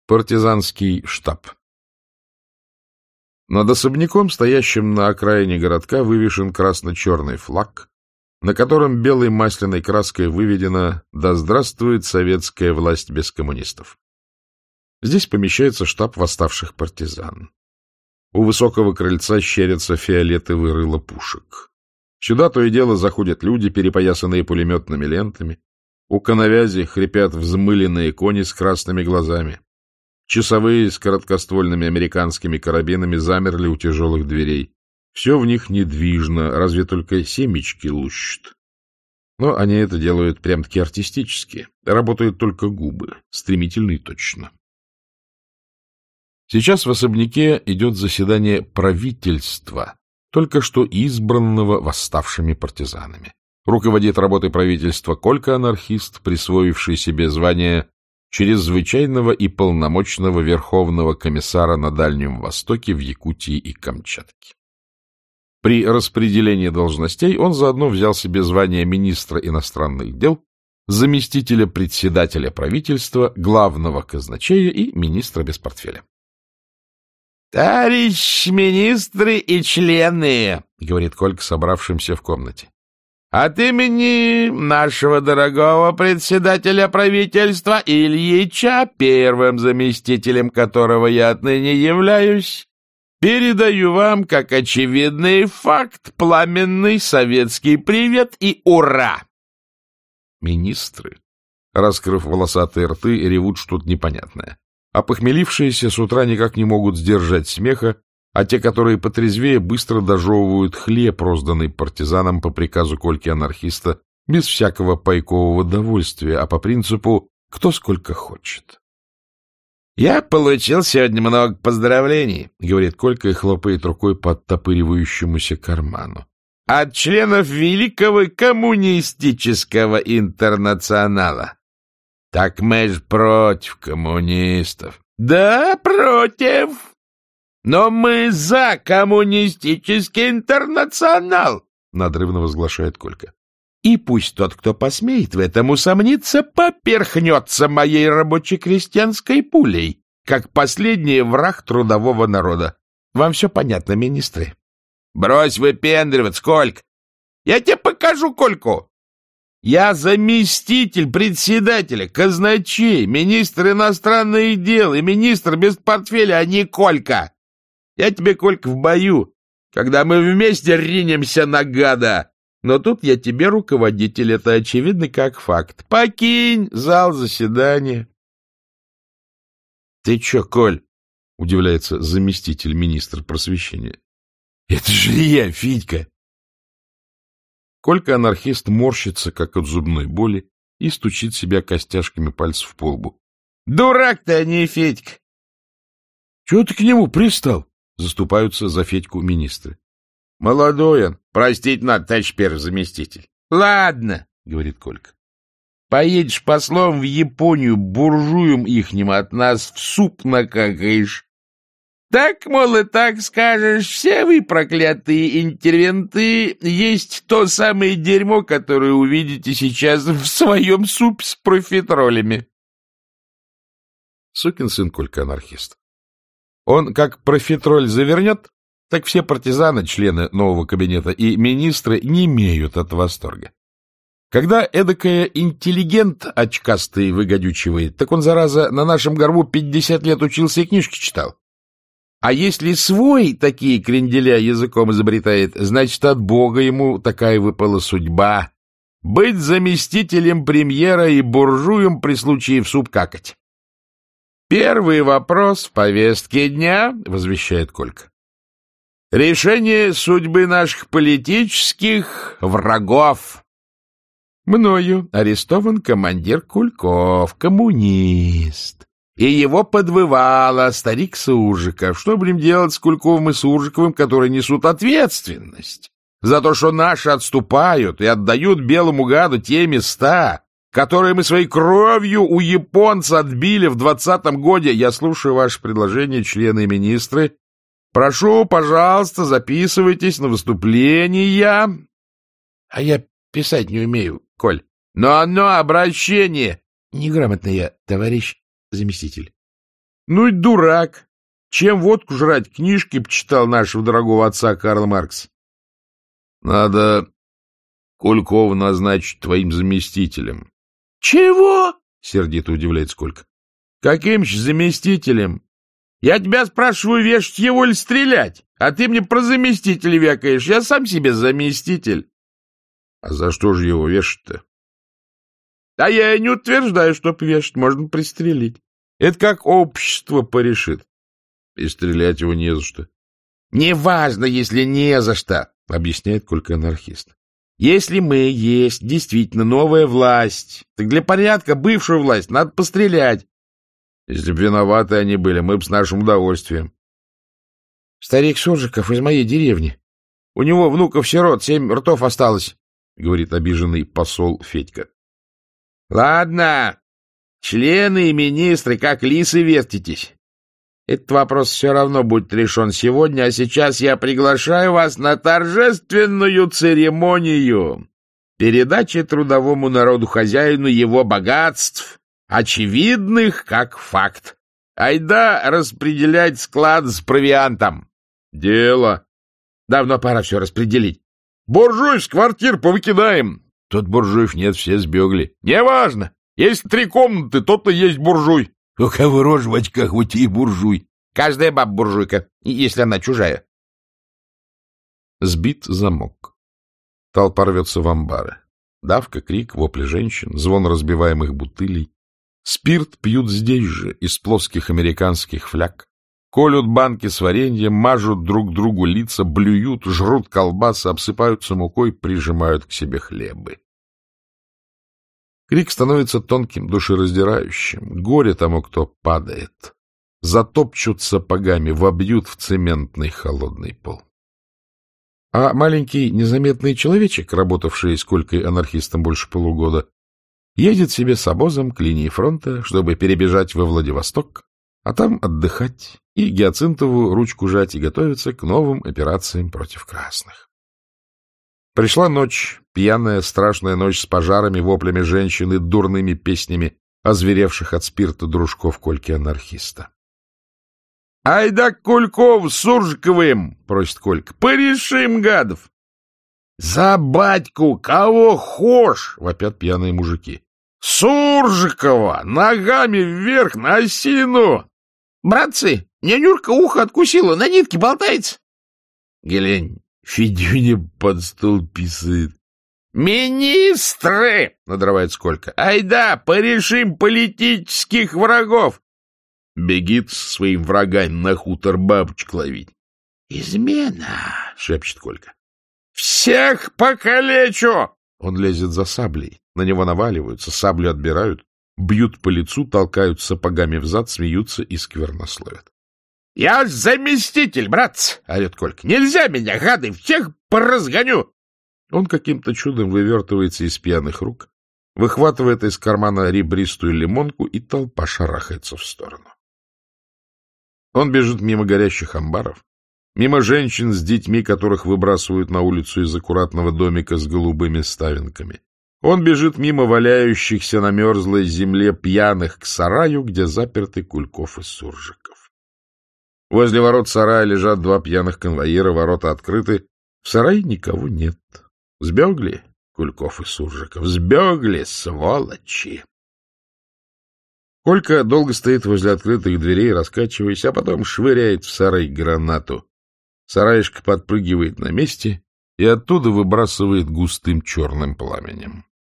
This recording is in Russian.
Партизанский штаб. Над особняком, стоящим на окраине городка, вывешен красно-черный флаг, на котором белой масляной краской выведено «Да здравствует советская власть без коммунистов». Здесь помещается штаб восставших партизан. У высокого крыльца щерятся фиолетовые рыла пушек. Сюда то и дело заходят люди, перепоясанные пулеметными лентами. У коновязи хрипят взмыленные кони с красными глазами. Часовые с короткоствольными американскими карабинами замерли у тяжелых дверей. Все в них недвижно, разве только семечки лущат. Но они это делают прям-таки артистически. Работают только губы, стремительно и точно. Сейчас в особняке идет заседание правительства, только что избранного восставшими партизанами. Руководит работой правительства Колька-анархист, присвоивший себе звание чрезвычайного и полномочного верховного комиссара на Дальнем Востоке, в Якутии и Камчатке. При распределении должностей он заодно взял себе звание министра иностранных дел, заместителя председателя правительства, главного казначея и министра без портфеля. — Товарищ министры и члены, — говорит Колька собравшимся в комнате, — от имени нашего дорогого председателя правительства Ильича, первым заместителем которого я отныне являюсь, передаю вам, как очевидный факт, пламенный советский привет и ура! Министры, раскрыв волосатые рты, ревут что-то непонятное. А похмелившиеся с утра никак не могут сдержать смеха, а те, которые потрезвее, быстро дожевывают хлеб, розданный партизанам по приказу Кольки-анархиста, без всякого пайкового довольствия, а по принципу «кто сколько хочет». — Я получил сегодня много поздравлений, — говорит Колька и хлопает рукой по оттопыривающемуся карману, — от членов Великого коммунистического интернационала. — Так мы ж против коммунистов. — Да, против. Но мы за коммунистический интернационал, — надрывно возглашает Колька. И пусть тот, кто посмеет в этом усомниться, поперхнется моей рабоче-крестьянской пулей, как последний враг трудового народа. Вам все понятно, министры? — Брось выпендриваться, Колька. Я тебе покажу Кольку. Я заместитель председателя, казначей, министр иностранных дел и министр без портфеля, а не Колька. Я тебе, Колька, в бою, когда мы вместе ринемся на гада. Но тут я тебе руководитель, это очевидно как факт. Покинь зал заседания. — Ты че, Коль? — удивляется заместитель министра просвещения. — Это же я, Федька. Колька-анархист морщится, как от зубной боли, и стучит себя костяшками пальцев по лбу. — Дурак ты, а не Федька! — Чего ты к нему пристал? — заступаются за Федьку министры. — Молодой он. Простить надо, товарищ первый заместитель. — Ладно, — говорит Колька. — Поедешь послом в Японию, буржуем ихним от нас в суп накакаешь. Так, мол, и так скажешь, все вы, проклятые интервенты, есть то самое дерьмо, которое увидите сейчас в своем супе с профитролями. Сукин сын Колька-анархист. Он как профитроль завернет, так все партизаны, члены нового кабинета и министры не имеют от восторга. Когда эдакая интеллигент очкастый выгодючивает, так он, зараза, на нашем горбу 50 лет учился и книжки читал. А если свой такие кренделя языком изобретает, значит, от Бога ему такая выпала судьба — быть заместителем премьера и буржуем при случае в суп какать. Первый вопрос в повестке дня, — возвещает Колька. Решение судьбы наших политических врагов. Мною арестован командир Кульков, коммунист. И его подвывало старик Суржиков. Что будем делать с Кульковым и Суржиковым, которые несут ответственность за то, что наши отступают и отдают белому гаду те места, которые мы своей кровью у японца отбили в 20-м году? Я слушаю ваше предложение, члены и министры. Прошу, пожалуйста, записывайтесь на выступления. А я писать не умею, Коль. Но обращение. Неграмотно я, товарищ заместитель. Ну и дурак. Чем водку жрать? Книжки почитал нашего дорогого отца Карла Маркса. Надо Кулькова назначить твоим заместителем. Чего? Сердито удивляется Колька. Каким же заместителем? Я тебя спрашиваю, вешать его или стрелять? А ты мне про заместителя вякаешь. Я сам себе заместитель. А за что же его вешать-то? А я и не утверждаю, что вешать можно пристрелить. Это как общество порешит. И стрелять его не за что. Неважно, если не за что, объясняет Колька анархист. Если мы есть действительно новая власть, так для порядка бывшую власть надо пострелять. Если бы виноваты они были, мы бы с нашим удовольствием. Старик Суржиков из моей деревни. У него внуков-сирот 7 ртов осталось, говорит обиженный посол Федька. Ладно, члены и министры, как лисы вертитесь. Этот вопрос все равно будет решен сегодня, а сейчас я приглашаю вас на торжественную церемонию передачи трудовому народу-хозяину его богатств, очевидных как факт. Айда распределять склад с провиантом. Дело. Давно пора все распределить. Буржуев с квартир повыкидаем. Тут буржуев нет, все сбегли. Неважно. Есть 3 комнаты, тот-то есть буржуй. У кого рожь в очках, вот и буржуй. Каждая баба буржуйка, если она чужая. Сбит замок. Толпа рвется в амбары. Давка, крик, вопли женщин, звон разбиваемых бутылей. Спирт пьют здесь же, из плоских американских фляг. Колют банки с вареньем, мажут друг другу лица, блюют, жрут колбасы, обсыпаются мукой, прижимают к себе хлебы. Крик становится тонким, душераздирающим. Горе тому, кто падает. Затопчут сапогами, вобьют в цементный холодный пол. А маленький незаметный человечек, работавший с Колькой анархистом больше полугода, едет себе с обозом к линии фронта, чтобы перебежать во Владивосток, а там отдыхать и гиацинтовую ручку жать и готовиться к новым операциям против красных. Пришла ночь, пьяная, страшная ночь с пожарами, воплями женщин и дурными песнями озверевших от спирта дружков Кольки-анархиста. — Айда к Кульков с Суржиковым, — просит Колька, — порешим гадов. — За батьку кого хошь, — вопят пьяные мужики. — Суржикова ногами вверх на осину. — Братцы, нянюрка ухо откусила, на нитке болтается. — Глянь, Федюня под стол писает. — Министры! — надрывается Колька. — Айда, порешим политических врагов. Бегит с своим врагами на хутор бабочек ловить. — Измена! — шепчет Колька. — Всех покалечу! Он лезет за саблей. На него наваливаются, саблю отбирают, бьют по лицу, толкают сапогами взад, смеются и сквернословят. — Я заместитель, братцы! — орет Колька. — Нельзя меня, гады, всех поразгоню! Он каким-то чудом вывертывается из пьяных рук, выхватывает из кармана ребристую лимонку, и толпа шарахается в сторону. Он бежит мимо горящих амбаров, мимо женщин с детьми, которых выбрасывают на улицу из аккуратного домика с голубыми ставинками. Он бежит мимо валяющихся на мерзлой земле пьяных к сараю, где заперты Кульков и Суржиков. Возле ворот сарая лежат 2 пьяных конвоира, ворота открыты. В сарае никого нет. Сбегли Кульков и Суржиков, сбегли, сволочи! Колька долго стоит возле открытых дверей, раскачиваясь, а потом швыряет в сарай гранату. Сараишка подпрыгивает на месте и оттуда выбрасывает густым черным пламенем.